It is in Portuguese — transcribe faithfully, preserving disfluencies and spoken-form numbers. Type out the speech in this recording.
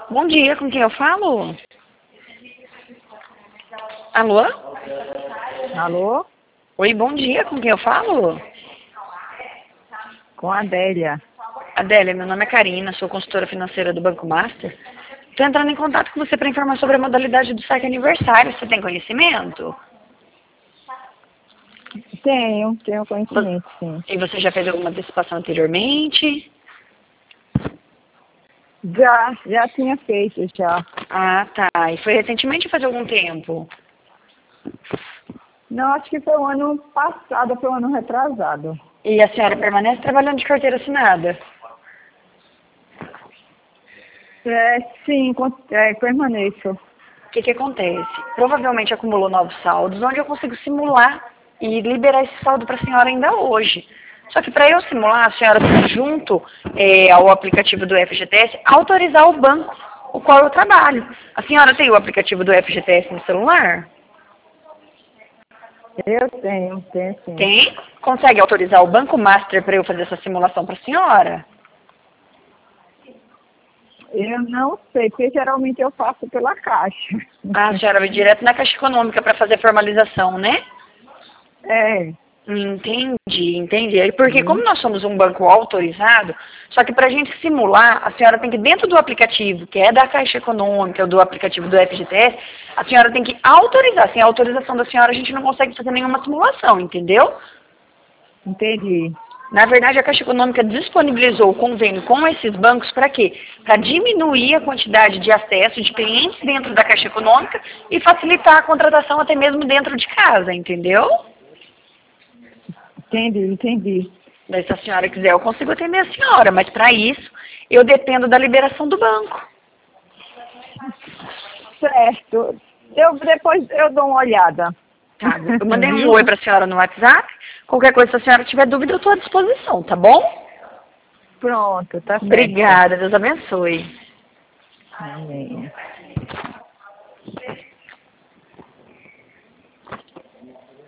Bom dia, com quem eu falo? Alô? Alô? Oi, bom dia, com quem eu falo? Com a Adélia. Adélia, meu nome é Karina, sou consultora financeira do Banco Master. Estou entrando em contato com você para informar sobre a modalidade do saque aniversário. Você tem conhecimento? Tenho, tenho conhecimento, sim. E você já fez alguma antecipação anteriormente? Já, já tinha feito, já. Ah, tá. E foi recentemente ou faz algum tempo? Não, acho que foi o ano passado, foi o ano retrasado. E a senhora permanece trabalhando de carteira assinada? É, sim, con- é, permaneço. O que que acontece? Provavelmente acumulou novos saldos, onde eu consigo simular e liberar esse saldo para a senhora ainda hoje. Só que para eu simular, a senhora tem junto é, ao aplicativo do F G T S, autorizar o banco, o qual eu trabalho. A senhora tem o aplicativo do F G T S no celular? Eu tenho, tenho sim. Tem? Consegue autorizar o Banco Master para eu fazer essa simulação para a senhora? Eu não sei, porque geralmente eu faço pela caixa. Ah, a senhora vai direto na Caixa Econômica para fazer a formalização, né? É. Entendi, entendi. Aí, porque como Sim. nós somos um banco autorizado, só que para a gente simular, a senhora tem que, dentro do aplicativo, que é da Caixa Econômica, ou do aplicativo do F G T S, a senhora tem que autorizar. Sem a autorização da senhora, a gente não consegue fazer nenhuma simulação, entendeu? Entendi. Na verdade, a Caixa Econômica disponibilizou o convênio com esses bancos para quê? Para diminuir a quantidade de acesso de clientes dentro da Caixa Econômica e facilitar a contratação até mesmo dentro de casa, entendeu? Entendi, entendi. Daí, se a senhora quiser, eu consigo atender a senhora, mas para isso, eu dependo da liberação do banco. Certo. Eu, depois eu dou uma olhada. Tá, eu mandei um Viu? oi para a senhora no WhatsApp. Qualquer coisa, se a senhora tiver dúvida, eu estou à disposição, tá bom? Pronto, tá certo. Obrigada, Deus abençoe. Amém.